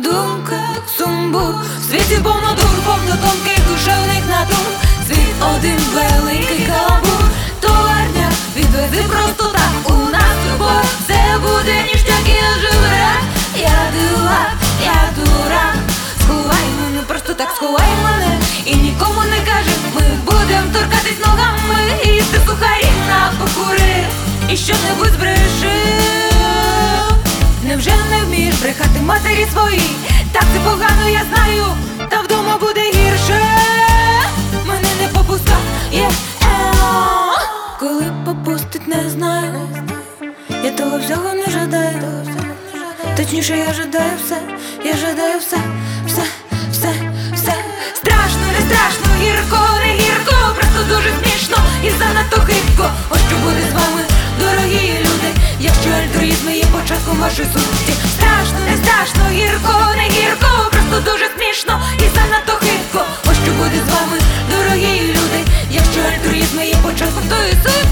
думках сумбур, в світі повно дур, повно тонких душевних натур. Світ один великий каламбур. Товарня, відвези просто так. У нас любов, все буде ніштяк, я живий рак. Я дурак, я дурак. Сховай мене, просто так сховай мене. І нікому не кажи, ми будем торкатись ногами. І їсти сухарі на покури. І що-небудь збреши. Невже не вмієш брехати матері своїй? Так це погано, я знаю, та вдома буде гірше. Мене не попускає, коли попустить, не знаю. Я того всього не жадаю. Точніше, я жадаю все, я жадаю все, все, все, все. Страшно, не страшно, гірко, не гірко, просто дуже смішно і занадто хитко. Ось що буде з вами, дорогі люди, якщо альтруїзм є початком вашої сутності. Страшно, не страшно, гірко, не гірко, просто дуже смішно і занадто хитко. Ось що буде з вами, дорогі люди, якщо альтруїзм є початком тої сутності.